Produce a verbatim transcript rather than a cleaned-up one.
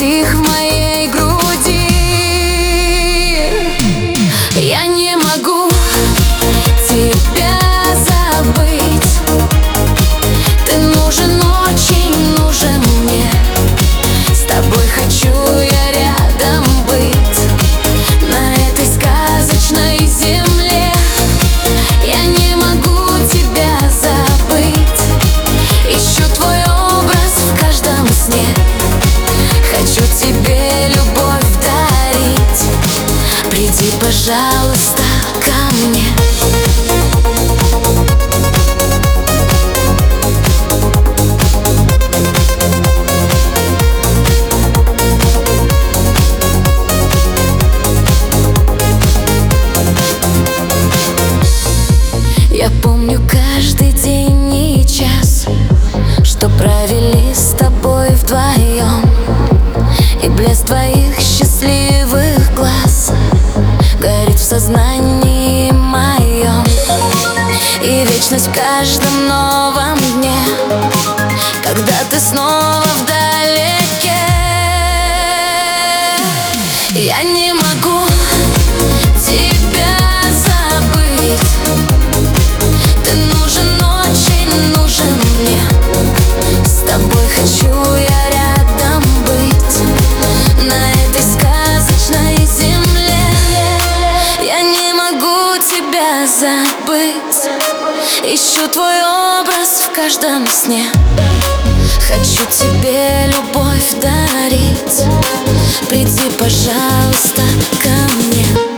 стих в моей груди. Я не могу тебя забыть. Ты нужен, очень нужен мне. С тобой хочу я рядом быть на этой сказочной земле. Я не могу тебя забыть. Ищу твой образ в каждом сне. Хочу тебе любовь дарить. Приди, пожалуйста, ко мне. Я помню каждый день и час, что провели с тобой вдвоем. И блеск твоих счастливых глаз горит в сознании моем. И вечность в каждом новом дне, когда ты снова вдалеке. Я не могу тебя забыть. Ты нужен, очень нужен мне. С тобой хочу я рядом быть на этой сказочной земле. Я не могу тебя забыть. Ищу твой образ в каждом сне. Хочу тебе любовь дарить. Приди, пожалуйста, ко мне.